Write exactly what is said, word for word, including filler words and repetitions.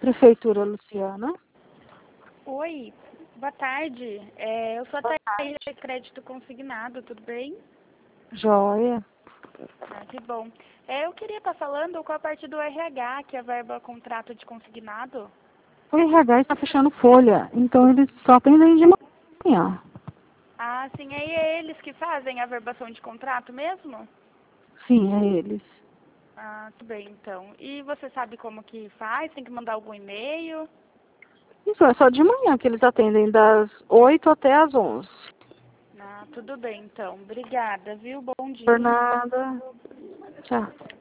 Prefeitura, Luciana. Oi, boa tarde. É, eu sou a Thaís de Crédito Consignado, tudo bem? Joia. Ah, que bom. É, eu queria estar falando com a parte do R H, que é a verba contrato de consignado. O R H está fechando folha, então eles só atendem de manhã. Ah, sim, aí é eles que fazem a verbação de contrato mesmo? Sim, é eles. Ah, tudo bem, então. E você sabe como que faz? Tem que mandar algum e-mail? Isso é só de manhã que eles atendem, das oito até as onze. Ah, tudo bem, então. Obrigada, viu? Bom Por dia. nada. Tchau.